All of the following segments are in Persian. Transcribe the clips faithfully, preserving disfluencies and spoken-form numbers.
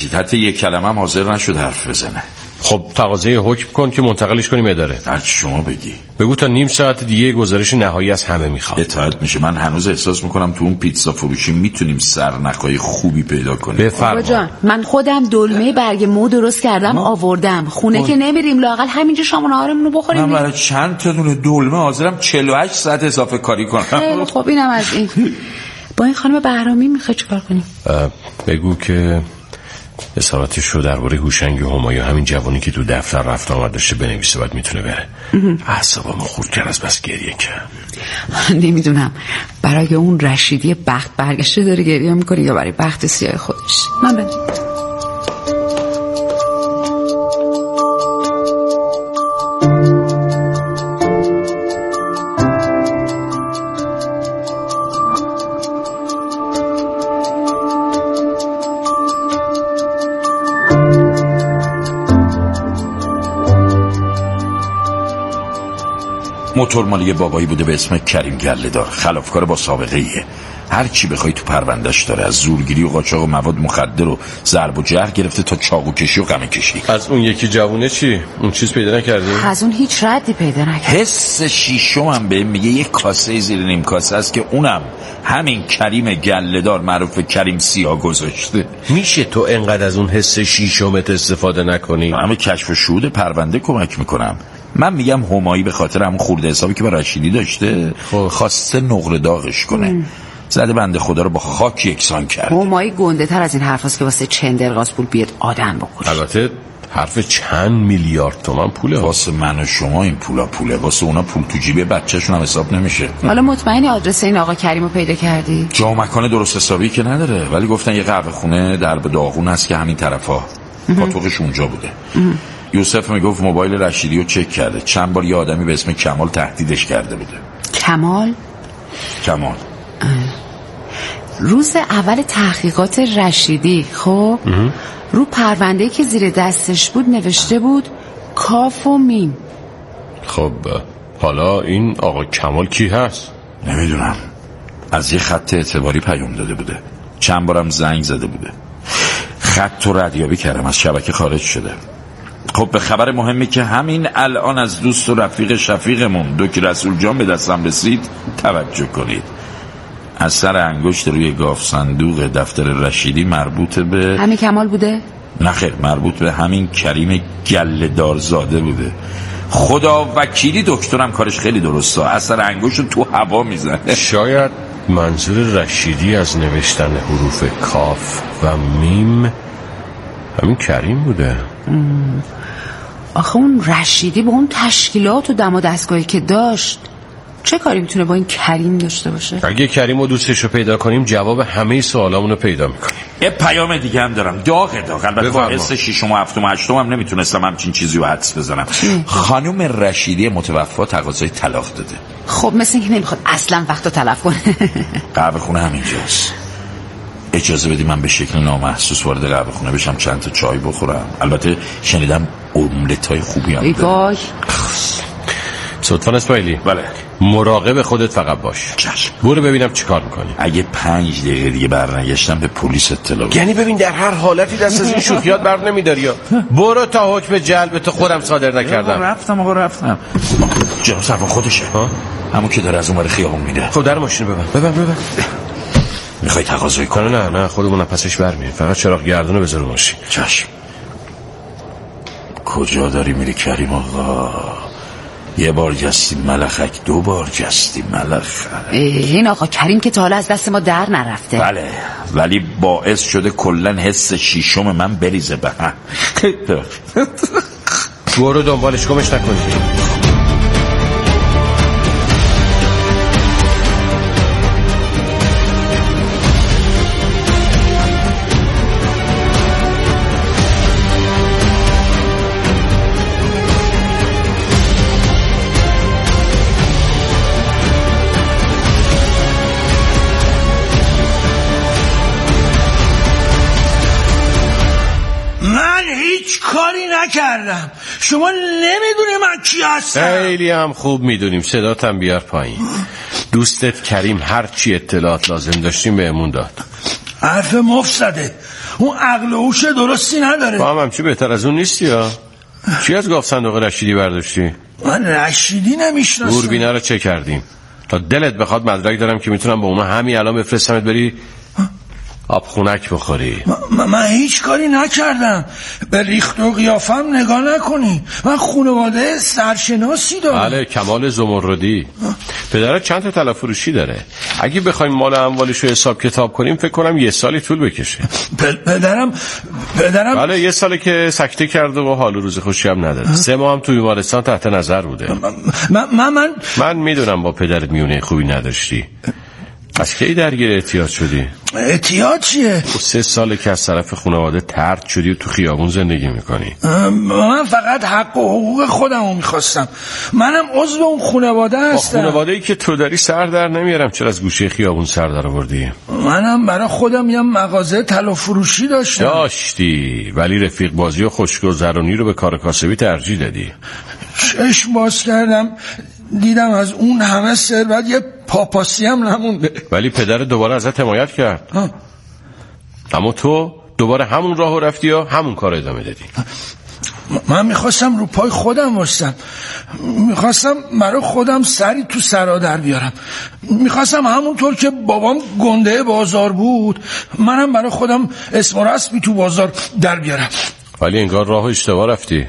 حتی یک کلمه هم حاضر نشد حرف بزنه. خب تقاضای حکم کن که منتقلش کنیم اداره. هر چی شما بگی. بگو تا نیم ساعت دیگه گزارش نهایی از همه میخواد. اطاعت میشه. من هنوز احساس میکنم تو اون پیتزا فروشی میتونیم سرنخای خوبی پیدا کنیم. بفرما جان. من خودم دلمه برگ مو درست کردم آوردم. خونه با. که نمیریم لااقل همینجا شام و نهارمون رو بخوریم. من برای چند تا دونه دلمه حاضرم چهل و هشت ساعت اضافه کاری کنم. خیلی خب اینم از این. با این خانم بهرامی میخوای چیکار کنیم؟ بگو که اظهاراتش رو درباره هوشنگ و همایون همین جوانی که تو دفتر رفت آمد داشته بنویسه، بعد میتونه بره. اعصابم خورد کرد از بس گریه کرد. نمیدونم برای اون رشیدی بخت برگشته داره گریه میکنه یا برای بخت سیاه خودش. من بدونم. موتور مالی بابایی بوده به اسم کریم گله‌دار، خلافکار با سابقه ایه. هر چی بخوای تو پروندهش داره، از زورگیری و قاچاق و مواد مخدر و ضرب و جرح گرفته تا چاقو کشی و غمه کشی. از اون یکی جوونه چی؟ اون چیز پیدا نکردی؟ از اون هیچ ردی پیدا نکردم. حس شیشم هم به میگه یک کاسه زیر نیم کاسه است که اونم همین کریم گله‌دار معروف کریم سیاه گذاشته. میشه تو انقدر از اون حس شیشمت استفاده نکنی؟ همه کشف و شهود پرونده کمک میکنم. من میگم همایی به خاطر همون خورده حسابی که با رشیدی داشته خواسته نقره داغش کنه. ام. زده بنده خدا رو با خاک یکسان کرد. همایی گنده تر از این حرف هست که واسه چندرغاز پول بیاد آدم بکشه. البته حرف چند میلیارد تومان پوله. واسه من و شما این پولا پوله، واسه اونا پول تو جیبه بچه‌شون هم حساب نمیشه. حالا مطمئنی آدرس این آقا کریمو پیدا کردی؟ جا و مکان درست حسابی که نداره، ولی گفتن یه قهوه خونه در به داغون هست که همین طرفا. پاتوقش اونجا بوده. ام. یوسف میگفت موبایل رشیدی رو چک کرده، چند بار یه آدمی به اسم کمال تهدیدش کرده بوده. کمال؟ کمال اه. روز اول تحقیقات رشیدی خب اه. رو پرونده‌ای که زیر دستش بود نوشته بود کاف و میم. خب حالا این آقا کمال کی هست؟ نمیدونم. از یه خط اعتباری پیام داده بوده، چند بارم زنگ زده بوده. خط رو ردیابی کردم، از شبکه خارج شده. خب به خبر مهمی که همین الان از دوست و رفیق شفیقمون دکتر رسول جان به دستم رسید توجه کنید. اثر انگشت روی گاف صندوق دفتر رشیدی مربوط به همین کمال بوده؟ نه خیر، مربوط به همین کریم گله‌دار زاده بوده. خدا وکیلی دکترم کارش خیلی درسته، اثر انگشت رو تو هوا میزنه. شاید منظور رشیدی از نوشتن حروف کاف و میم همین کریم بوده. ام. آخه اون رشیدی با اون تشکیلات و دم و دستگاهی که داشت چه کاری میتونه با این کریم داشته باشه؟ اگه کریم و دوستش رو پیدا کنیم جواب همه سوالامون رو پیدا میکنیم. یه پیام دیگه هم دارم، داغه داغ. البته با حس ششم و هفتم و هشتم هم نمیتونستم همچین چیزی رو حدس بزنم. خانم رشیدی متوفا تقاضای طلاق داده. خب مثل اینکه نمیخواد اصلا وقت رو تلف کنه. قهوه خونه همینجاست. اجازه بدی من به شکل نامحسوس وارد قهوه خونه بشم، چند تا چای بخورم. البته شنیدم املت های خوبی هم داره. صدفان اسماعیلی، بله. مراقب خودت فقط باش. چشم. برو ببینم چی کار میکنی. اگه پنج دقیقه دیگه برنگشتم به پلیس اطلاع بدم. یعنی ببین در هر حالتی دست از این شوخیات بر نمیداری یا برو تا حکم جلب تو خودم صادر نکردم. رفتم آقا رفتم. جناب سروان خودشه. ها؟ همون که داره از اون ور خیابون میده. خب در ماشین ببند. ببند ببند. میخوای تقاضای کنی؟ نه نه خودمون پسش برمیم، فقط چراغ گردونو بذار رو ماشین. چشم. کجا داری میری کریم آقا؟ یه بار جستی ملخک، دو بار جستی ملخک. این آقا کریم که تا حالا از دست ما در نرفته. بله، ولی باعث شده کلن حس شیشم من بریزه به هم. برو دنبالش گمش نکنی. نکردم. شما نمیدونی من کی هستم. خیلی هم خوب میدونیم، صداتم بیار پایین. دوستت کریم هر چی اطلاعات لازم داشتیم بهمون داد. حرف مفت زده. اون عقل و هوش درستی نداره. با هم همچی بهتر از اون نیستی ها؟ چی از گاف صندوق رشیدی برداشتی؟ من رشیدی نمیشناسم. دوربینه رو چه کردیم تا دلت بخواد مدرک دارم که میتونم با اونا همین الان بفرستمت بری آب خونک بخوری. من, من هیچ کاری نکردم. به ریخت و قیافم نگاه نکنی. من خانواده سرشناسی دارم. بله کمال زمردی. پدرت چند تا تلف فروشی داره. اگه بخوایم مال اموالش رو حساب کتاب کنیم فکر کنم یه سالی طول بکشه. پدرم پدرم بله یه سالی که سکته کرده و حال و روز خوشی هم نداره. سه ماه هم توی بیمارستان تحت نظر بوده. من من من, من میدونم با پدرت میونه خوبی نداشتی. از کی درگیر اعتیاد شدی؟ اعتیاد چیه؟ سه ساله که از طرف خانواده طرد شدی و تو خیابون زندگی میکنی. من فقط حق و حقوق خودم رو میخواستم. منم عضو اون خانواده هستم. خانواده ای که تو داری سر در نمیارم. چرا از گوشه خیابون سر در آوردی؟ منم برای خودم یه مغازه طلا فروشی داشتم. داشتی ولی رفیق بازی و خوشگذرونی رو به کار کاسبی ترجیح دادی. چشم باز کردم دیدم از اون همه ثروت یه پاپاسی هم نمونده. ولی پدر دوباره ازت حمایت کرد. ها. اما تو دوباره همون راهو رفتی یا همون کار ادامه دادی؟ من میخواستم رو پای خودم وایسم. میخواستم برای خودم سری تو سرا در بیارم. میخواستم همونطور که بابام گنده بازار بود منم برای خودم اسم و رسمی تو بازار در بیارم. ولی انگار راهو اشتباه رفتی.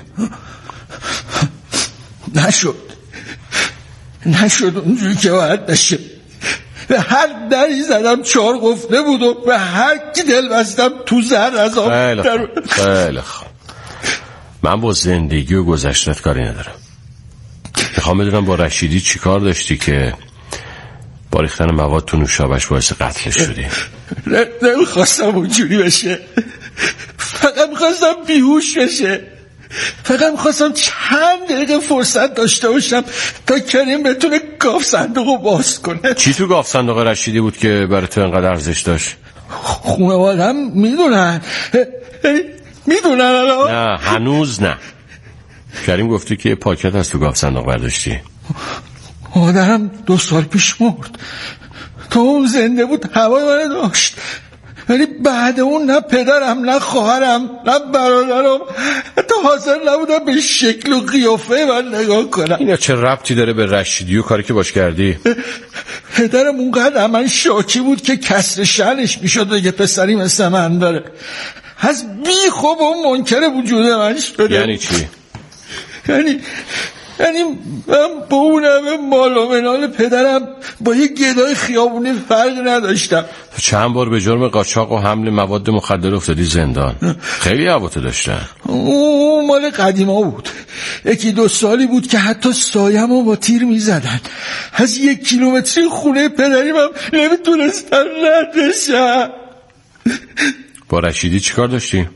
نشد نشد اونجوری که باید بشه. به هر دری زدم چهار گفته بود و به هر کی دل بستم تو زهر از آب در... خیلی خوب. من با زندگی و گذشتت کاری ندارم. میخوام بدونم با رشیدی چی کار داشتی که با ریختن مواد تو نوشابه‌اش باعث قتلش شدی؟ نمیخواستم اونجوری بشه. فقط میخواستم بیهوش بشه. فقط میخواستم چند دقیقه فرصت داشته باشم تا کریم بتونه گاف صندوق رو باز کنه. چی تو گاف صندوق رشیدی بود که برای تو انقدر ارزش داشت؟ خانواده‌ام میدونن میدونن الان؟ نه هنوز نه. کریم گفتی که پاکت از تو گاف صندوق برداشتی. مادرم دو سال پیش مرد. تا اون زنده بود هوای من داشت. ولی بعد اون نه پدرم نه خواهرم نه برادرم حتی حاضر نبودم به شکل و قیافه من نگاه کنم. اینا چه ربطی داره به رشیدی و کاری که باش کردی؟ پدرم اونقدر من شاکی بود که کسر شأنش میشد و یه پسری مثل من داره. از بی خوب و منکر وجود من شده. یعنی چی؟ یعنی یعنی من با اون همه مال و منال پدرم با یه گدای خیابونی فرق نداشتم. چند بار به جرم قاچاق و حمل مواد مخدر افتادی زندان. خیلی عواطف داشتن. اون مال قدیما بود. یکی دو سالی بود که حتی سایه‌مو با تیر میزدن. از یک کیلومتری خونه پدریم هم نمیتونستم رد بشم. با رشیدی چیکار داشتی؟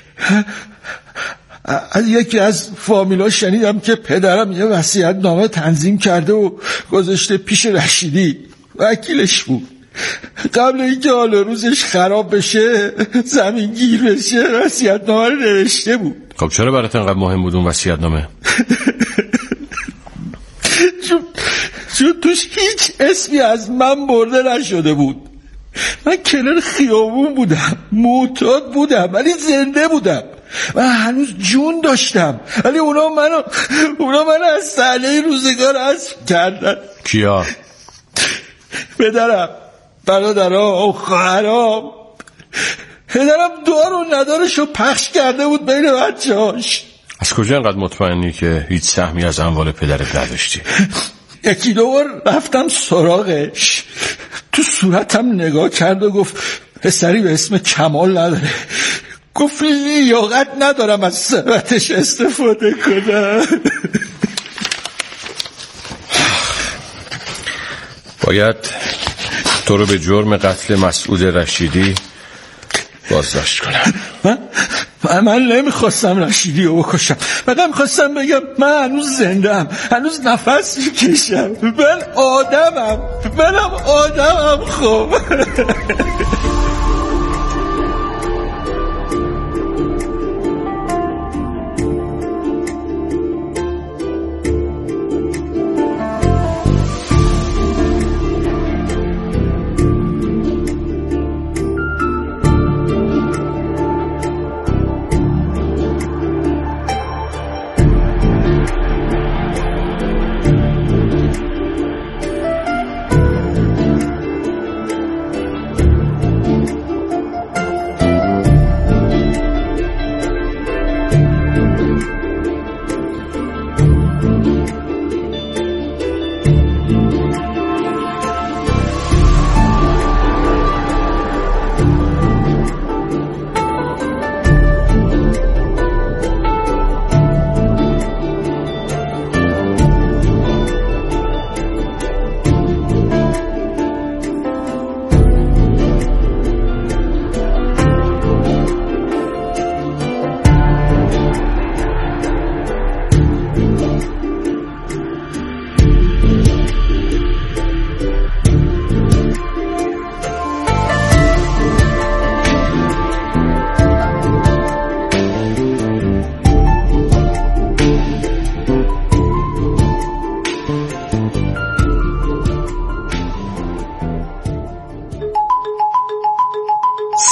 از یکی از فامیلا شنیدم که پدرم یه وصیت نامه تنظیم کرده و گذاشته پیش رشیدی. وکیلش بود. قبل اینکه حال روزش خراب بشه زمین گیر بشه وصیت نامه رو نوشته بود. خب چرا برات انقدر مهم بود اون وصیت نامه؟ چون چون توش هیچ اسمی از من برده نشده بود. من کنار خیابون بودم، معتاد بودم ولی زنده بودم. من هنوز جون داشتم ولی اونا منو اونا منو از صحنه روزگار حذف کردن. کیا؟ پدرم، برادرام و خواهرام. پدرم دار و ندارشو پخش کرده بود بین بچه‌هاش. از کجا انقدر مطمئنی که هیچ سهمی از اموال پدرت نداشتی؟ یکی دو بار رفتم سراغش. تو صورتم نگاه کرد و گفت پسری به اسم کمال نداره. گفت لیاقت ندارم از ثروتش استفاده کنم. باید تو رو به جرم قتل مسعود رشیدی بازداشت کنم. من من, من نمیخواستم رشیدی رو بکشم. من میخواستم بگم من هنوز زنده‌ام، هنوز نفس میکشم. من آدمم، منم آدمم. خب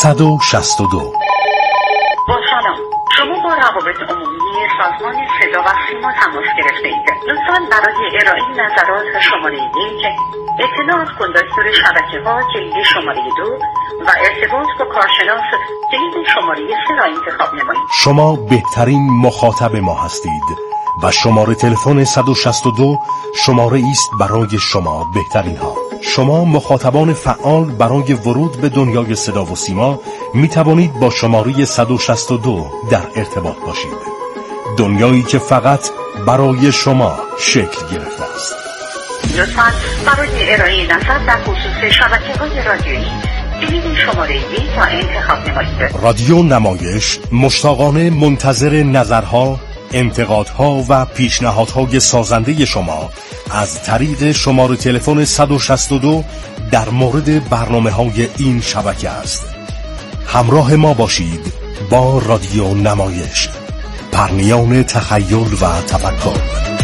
صد و شصت و دو. با سلام، شما با روابط عمومی سازمان صدا و سیما تماس گرفته اید. لطفاً برای ارائه نظرات شماره یک، اطلاعات کن دستور شبکه ها کلید شماره دو و ارتباط با کارشناس کلید شماره سه را انتخاب نمایید. شما بهترین مخاطب ما هستید و شماره تلفن صد و شصت و دو شماره است برای شما بهترین ها. شما مخاطبان فعال برای ورود به دنیای صدا و سیما می توانید با شماره صد و شصت و دو در ارتباط باشید. دنیایی که فقط برای شما شکل گرفته است. لطفاً برای ارائه نظر در خصوص شبکه‌های رادیویی کلید شماره یک را انتخاب نمایید. رادیو نمایش مشتاقانه منتظر نظرها، انتقادها و پیشنهادهای سازنده شما از طریق شماره تلفن صد و شصت و دو در مورد برنامه‌های این شبکه است. همراه ما باشید با رادیو نمایش، پرنیان تخیل و تفکر.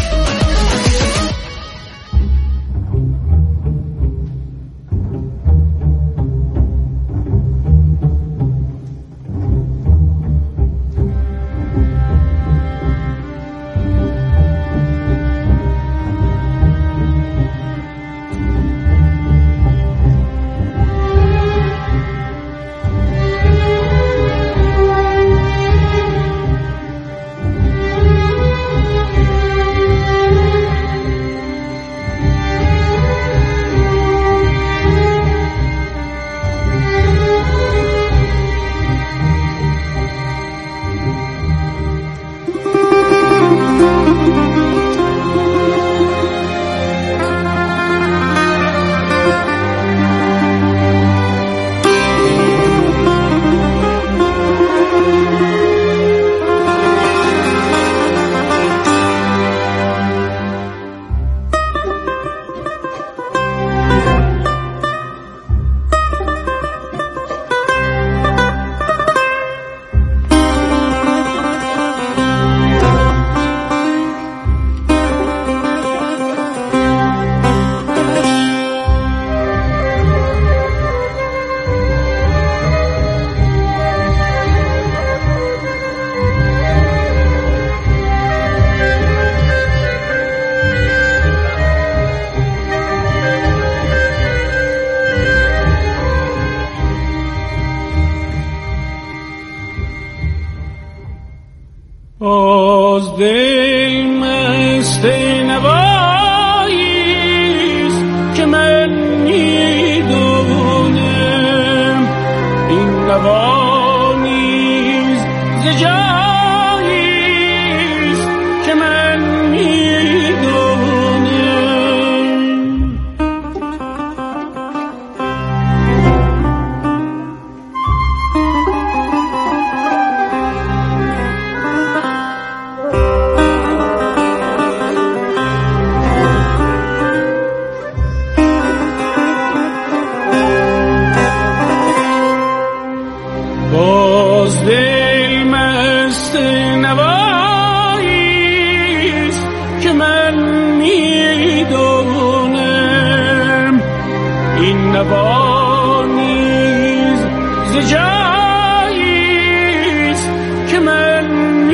باز دل مست نواییست که من میدونم این نوا نیز ز جاییست که من میدونم. باز دل مست نواییست که من میدونم این نوا نیز ز جاییست که من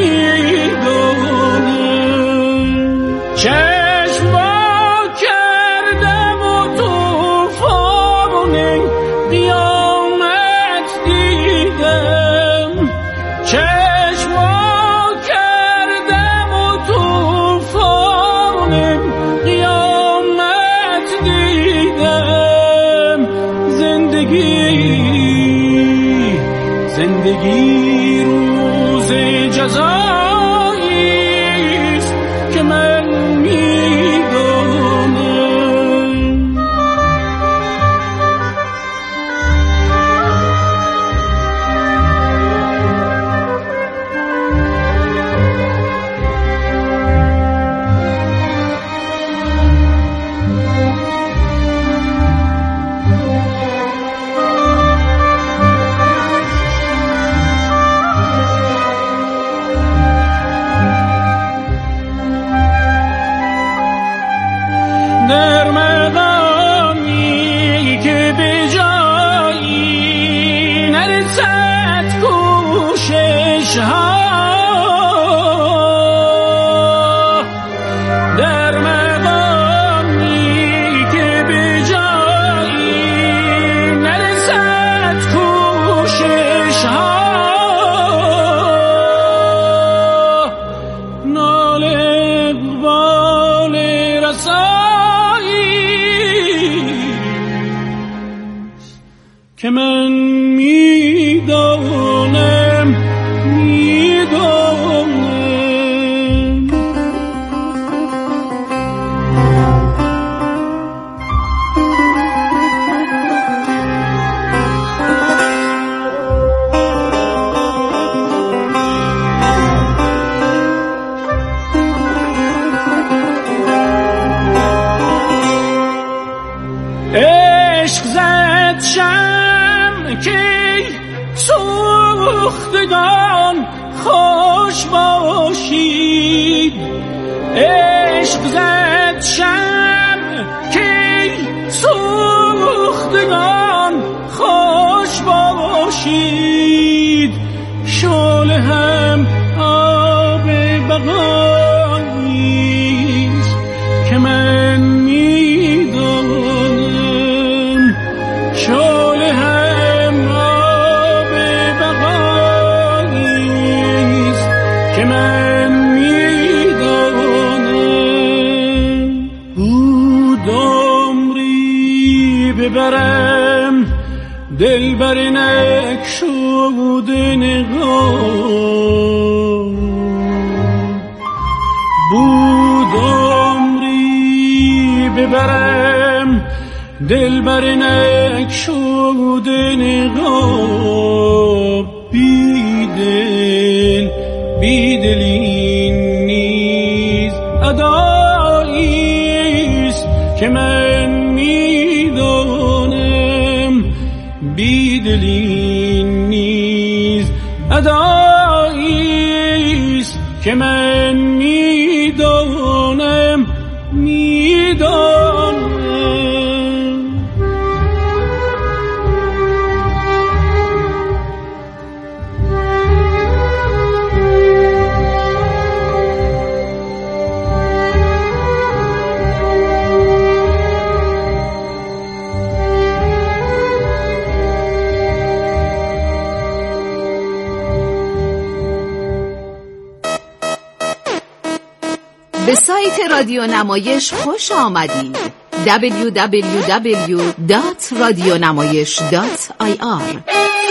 میدونم. چشم وا کردم و طوفان قیامت دیدم، چشم وا کردم و طوفان قیامت دیدم. زندگی زندگی روز جزا که من میدانم میدانم عشق زد شم که سوختگان خوش باشید عشق زد شم که سوختگان خوش باشید شعله هم آب بقاییست که من میدانم شعله هم آب بقاییست که من میدانم بود عمری ببرم دل بر نگشوده نگاه بود عمری ببرم دل بر نگشوده نگاه بی دل بی دلی نیز اداییست که من میدانم بی دلی نیز اداییست که من میدانم میدانم به سایت رادیو نمایش خوش آمدید دبلیو دبلیو دبلیو دات رادیونمایش دات آی آر.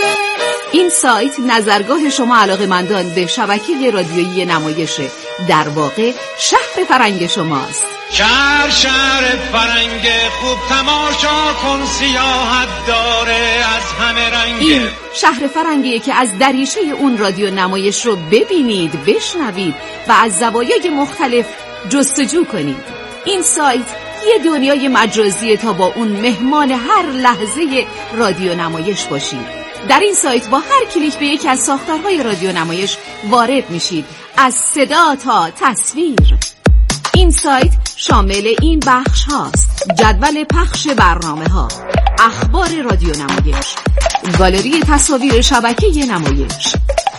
این سایت نظرگاه شما علاقه‌مندان به شبکه رادیویی نمایشه، در واقع شهر فرنگ شماست. شهر شهر فرنگ خوب تماشا کن سیاحت داره از همه رنگ. این شهر فرنگیه که از دریچه اون رادیو نمایش رو ببینید، بشنوید و از زوایای مختلف جستجو کنید. این سایت یه دنیای مجازیه تا با اون مهمان هر لحظه رادیو نمایش باشید. در این سایت با هر کلیک به یکی از ساختارهای رادیو نمایش وارد میشید، از صدا تا تصویر. این سایت شامل این بخش هاست: جدول پخش برنامه ها، اخبار رادیو نمایش، گالری تصاویر شبکه نمایش،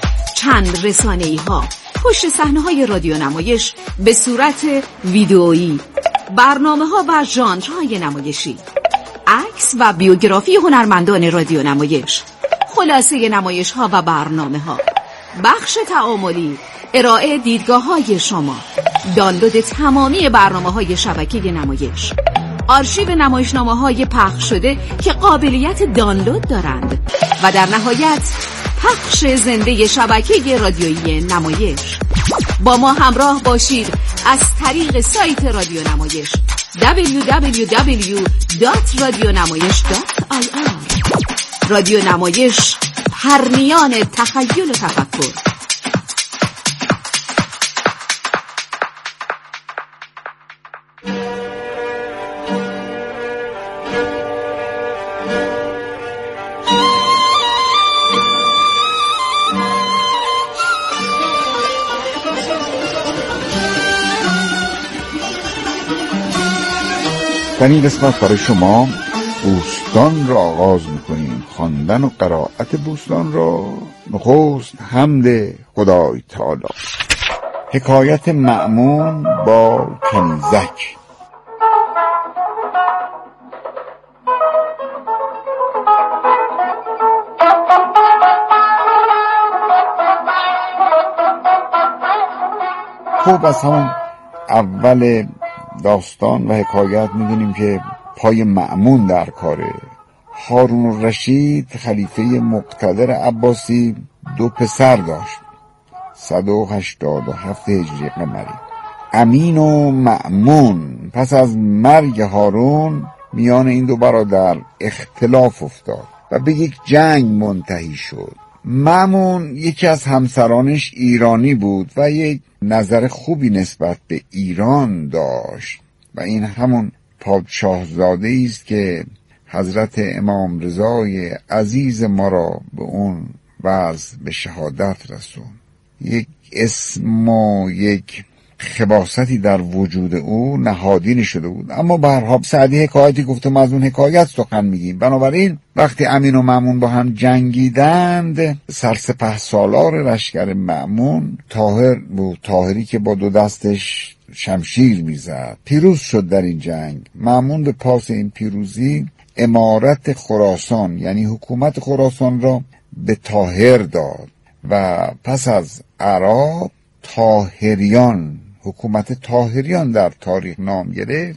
چند رسانه‌ای ها، پشت صحنه های رادیو نمایش به صورت ویدئویی، برنامه ها و ژانرهای نمایشی، عکس و بیوگرافی هنرمندان رادیو نمایش، خلاصه نمایش ها و برنامه ها، بخش تعاملی، ارائه دیدگاه های شما، دانلود تمامی برنامه های شبکه نمایش، آرشیو نمایشنامه های پخش شده که قابلیت دانلود دارند و در نهایت پخش زنده شبکه رادیویی نمایش. با ما همراه باشید از طریق سایت رادیو نمایش دبلیو دبلیو دبلیو دات رادیونمایش دات آی آر. رادیو نمایش، پرنیان تخیل و تفکر. در این قسمت برای شما بوستان را آغاز میکنیم. خواندن و قرائت بوستان را نخست حمد خدای تعالی. حکایت مأمون با کنیزک. خب از همون اول داستان و حکایت میدونیم که پای مأمون در کاره. هارون الرشید خلیفه مقتدر عباسی دو پسر داشت، صد و هشتاد و هفت هجری قمری. امین و مأمون. پس از مرگ هارون میان این دو برادر اختلاف افتاد و به یک جنگ منتهی شد. مأمون یکی از همسرانش ایرانی بود و یک نظر خوبی نسبت به ایران داشت و این همون پادشاهزاده است که حضرت امام رضای عزیز ما را به اون وضع به شهادت رسون. یک اسم و یک خباستی در وجود او نهادینه شده بود، اما به هر حال سعدی حکایتی گفتم از اون حکایت سخن میگیم. بنابراین وقتی امین و مأمون با هم جنگیدند، سرسپه سالار لشکر مأمون طاهر بود، طاهری که با دو دستش شمشیر میزد، پیروز شد در این جنگ. مأمون به پاس این پیروزی امارت خراسان یعنی حکومت خراسان را به طاهر داد و پس از عراق طاهریان، حکومت طاهریان در تاریخ نام گرفت.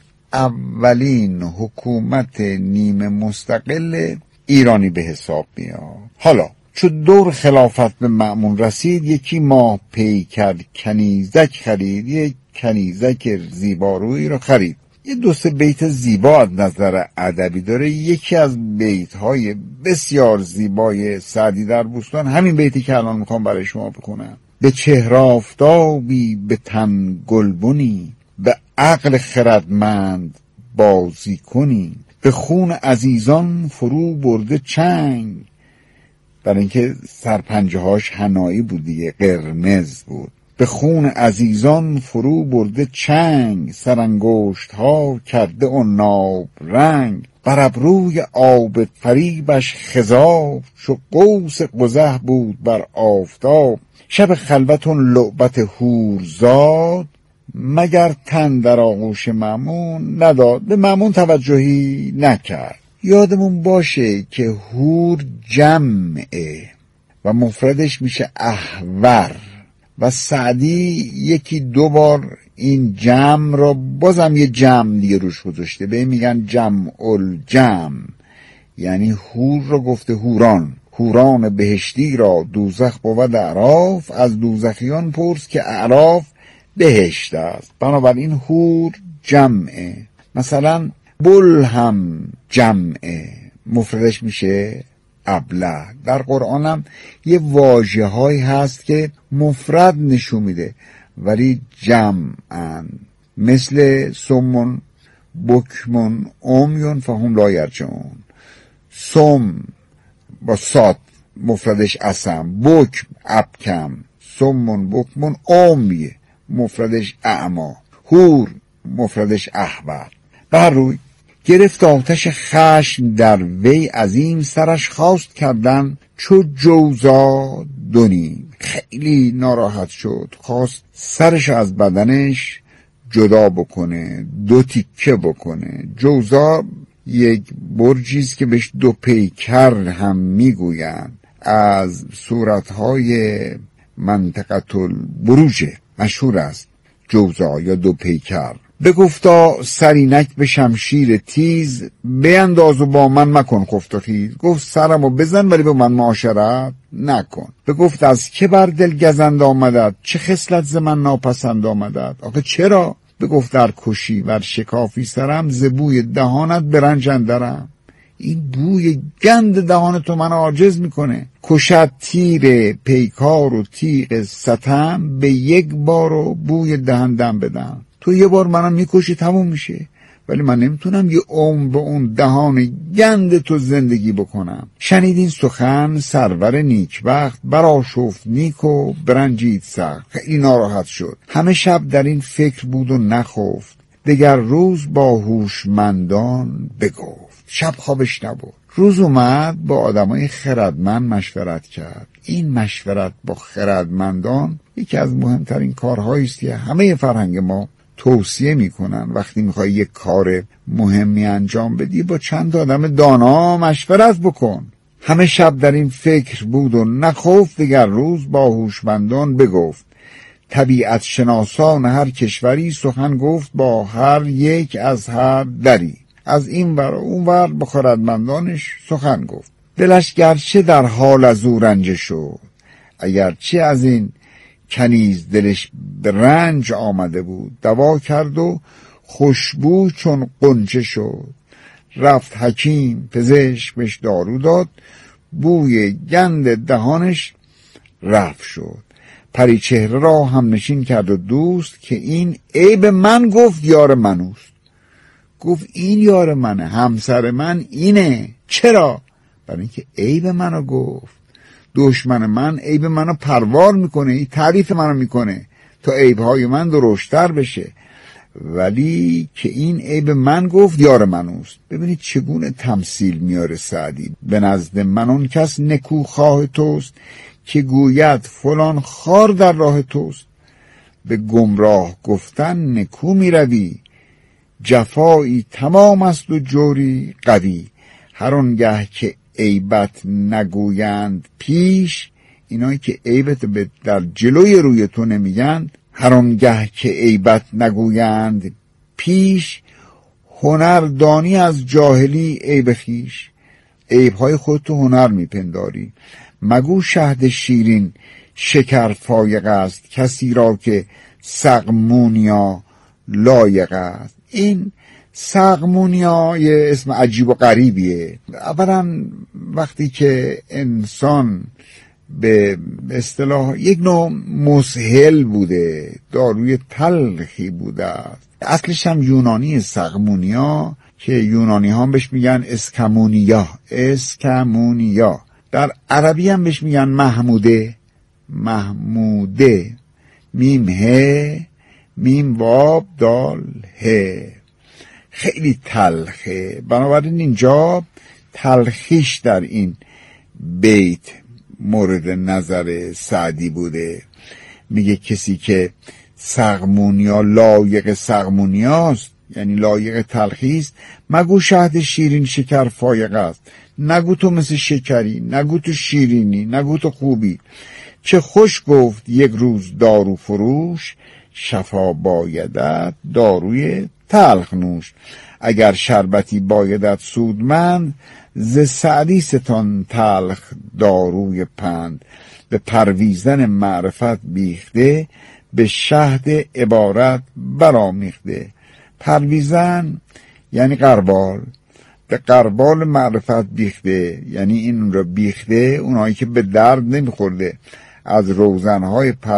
اولین حکومت نیمه مستقل ایرانی به حساب میاد. حالا چون دور خلافت به مأمون رسید، یکی ماه پیکر کنیزک خرید، یک کنیزک زیبارویی رو خرید. یه دو سه بیت زیبا از نظر ادبی داره. یکی از بیت‌های بسیار زیبای سعدی در بوستان همین بیتی که الان میخوام برای شما بخونم. به چهره آفتابی، به تن گلبنی، به عقل خردمند بازی کنی، به خون عزیزان فرو برده چنگ. برای اینکه سرپنجه هاش حنایی بود دیگه، قرمز بود. به خون عزیزان فرو برده چنگ، سرانگشت ها کرده عناب رنگ. بر ابروی آب فریبش خضاب، چو قوس قزح بود بر آفتاب. شب خلوتون لعبت حورزاد، مگر تن در آغوش مأمون نداد. به مأمون توجهی نکرد. یادمون باشه که حور جمعه و مفردش میشه احور و سعدی یکی دو بار این جمع را بازم یه جمع دیگه روش گذاشته، به این میگن جمع الجمع، یعنی حور را گفته حوران. حوران بهشتی را دوزخ بود اعراف، از دوزخیان پرس که اعراف بهشت است. بنابراین حور جمعه. مثلا بل هم جمعه، مفردش میشه ابله. در قرآن هم یه واژه هایی هست که مفرد نشون میده ولی جمعن، مثل سمون، بکمون، امیون فهم لا یرجعون. سم با صاد مفردش اسم، بکم ابکم، سمون بکمون، امی مفردش اعما، هور مفردش احبر. بر روی گرفت آتش خشم در وی عظیم، سرش خواست کردن چو جوزا دونیم. خیلی ناراحت شد، خواست سرش از بدنش جدا بکنه، دو تیکه بکنه. جوزا یک برجیست که بهش دو پیکر هم میگوین، از صورتهای منطقه البروج مشهور است جوزا یا دو پیکر. بگفتا سرینک به شمشیر تیز، بینداز و با من مکن خفت و خیز. گفت سرمو بزن ولی با من معاشرت نکن. بگفت از که بر دل گزند آمدد، چه خصلت ز من ناپسند آمدد. آخه چرا؟ بگفت در کشی ور شکافی سرم، ز بوی دهانت برنج اندرم. این بوی گند دهان تو من عاجز میکنه. کشد تیر پیکار و تیغ ستم، به یک بار و بوی دهندم بدم. تو یه بار منم میکشی تموم میشه، ولی من نمیتونم یه عمر به اون دهان گند تو زندگی بکنم. شنید این سخن سرور نیکبخت، برآشفت نیک و برنجید سخت. خیلی ناراحت شد، همه شب در این فکر بود و نخفت. دگر روز با هوشمندان بگفت. شب خوابش نبرد، روز اومد با آدمای خردمند مشورت کرد. این مشورت با خردمندان یکی از مهمترین کارهایی است که همه فرهنگ ما توصیه میکنن. وقتی میخوای یک کار مهمی انجام بدی با چند آدم دانا مشورت بکن. همه شب در این فکر بود و نخفت. دیگر روز با هوشمندان بگفت. طبیعت شناسان هر کشوری سخن گفت با هر یک از هر دری. از این ور اون ور با خردمندانش سخن گفت. دلش گرچه در حال از او رنج شد، اگرچه از این کنیز دلش به رنج آمده بود. دوا کرد و خوشبو چون غنچه شد. رفت حکیم پزشک بهش دارو داد، بوی گند دهانش رفت شد. پری چهره را هم نشین کرد و دوست، که این عیب من گفت یار منوست. گفت این یار منه، همسر من اینه. چرا؟ برای اینکه عیب منو گفت. دشمن من عیب منو پروار میکنه، این تعریف منو میکنه تا عیبهای من درشتر بشه، ولی که این عیب من گفت یار منوست. ببینید چگونه تمثیل میاره سعدی. به نزد من اون کس نکو خواه توست، که گوید فلان خار در راه توست. به گمراه گفتن نکو میروی، جفایی تمام است و جوری قوی. هر آنگه که عیبت نگویند پیش، اینایی که عیبت به در جلوی روی تو نمیگن، هر آنگه که عیبت نگویند پیش. هنر دانی از جاهلی عیب خویش، عیبهای خودتو هنر میپنداری. مگو شهد شیرین شکر فایق است، کسی را که سقمونیا لایق است. این سقمونیا یه اسم عجیب و غریبیه. اولا وقتی که انسان به اصطلاح یک نوع مسهل بوده، داروی تلخی بوده است. اصلش هم یونانی سقمونیا، که یونانی هم بهش میگن اسکمونیا. اسکمونیا در عربی هم بهش میگن محموده. محموده میم ه میم واب دال ه. خیلی تلخه. بنابراین اینجا تلخیش در این بیت مورد نظر سعدی بوده. میگه کسی که سقمونیا لایق سقمونیاست، یعنی لایق تلخیست، مگو شهد شیرین شکر فایق است. نگو تو مثل شکری، نگو تو شیرینی، نگو تو خوبی. چه خوش گفت یک روز دارو فروش، شفا بایدت داروی تلخ نوش. اگر شربتی بایدت سودمند، ز سعدی ستان تلخ داروی پند. به پرویزن معرفت بیخته، به شهد عبارت برامیخته. پرویزن یعنی قربال، به قربال معرفت بیخته، یعنی این رو بیخته اونایی که به درد نمیخورده از روزنهای پر